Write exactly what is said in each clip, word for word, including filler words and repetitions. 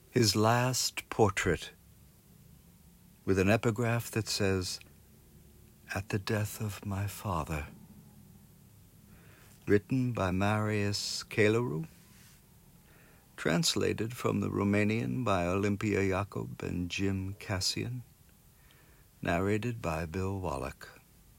His last portrait, with an epigraph that says, "At the death of my father," written by Marius Cailarou, translated from the Romanian by Olympia Jacob and Jim Cassian, narrated by Bill Wallach.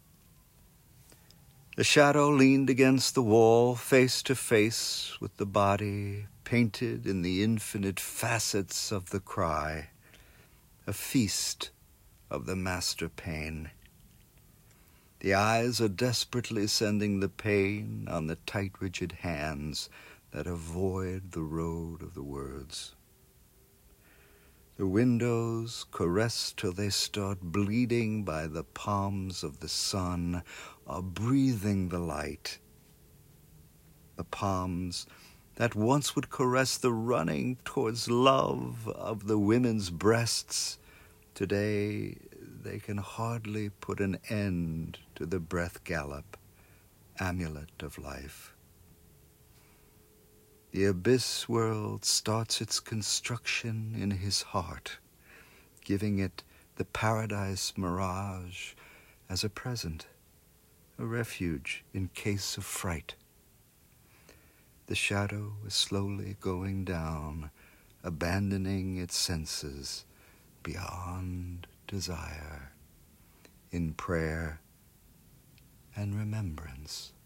The shadow leaned against the wall, face to face with the body, painted in the infinite facets of the cry, a feast of the master pain. The eyes are desperately sending the pain on the tight, rigid hands that avoid the road of the words. The windows, caressed till they start bleeding by the palms of the sun, are breathing the light. The palms that once would caress the running towards love of the women's breasts, today they can hardly put an end to the breath gallop, amulet of life. The abyss world starts its construction in his heart, giving it the paradise mirage as a present, a refuge in case of fright. The shadow is slowly going down, abandoning its senses beyond desire, in prayer and remembrance.